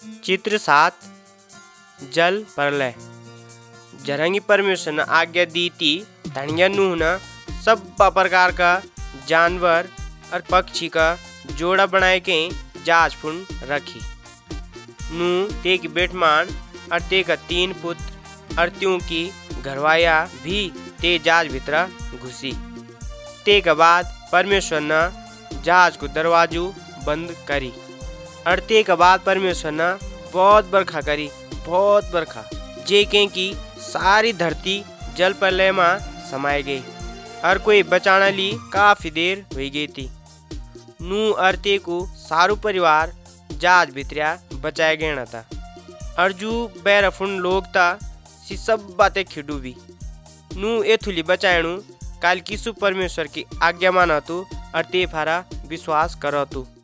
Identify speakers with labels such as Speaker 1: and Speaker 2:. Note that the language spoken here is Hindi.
Speaker 1: चित्र 7 जल प्रलय। जरंगी परमेश्वर ने आज्ञा दी थी धनिया नूह न सब प्रकार का जानवर और पक्षी का जोड़ा बनाए के जहाज पुन रखी। नूह ते की बेटमान और ते का 3 पुत्र और त्यों की घरवाया भी ते जहाज भीतर घुसी। ते के बाद परमेश्वर ने जहाज को दरवाजू बंद करी और ते के बाद परमेश्वर ने बहुत बरखा करी, बहुत बरखा जे की सारी धरती जल प्रलय में समाये गई और कोई बचाना ली काफी देर हो गई थी। नूह और ते को सारू परिवार जहाज भितरिया बचाया गया था और जो बैरफुन लोग था सी सब बातें खिडू भी। नूह एथुली बचायणु काल किसु परमेश्वर की आज्ञा माना तू और ते फारा विश्वास करो तू।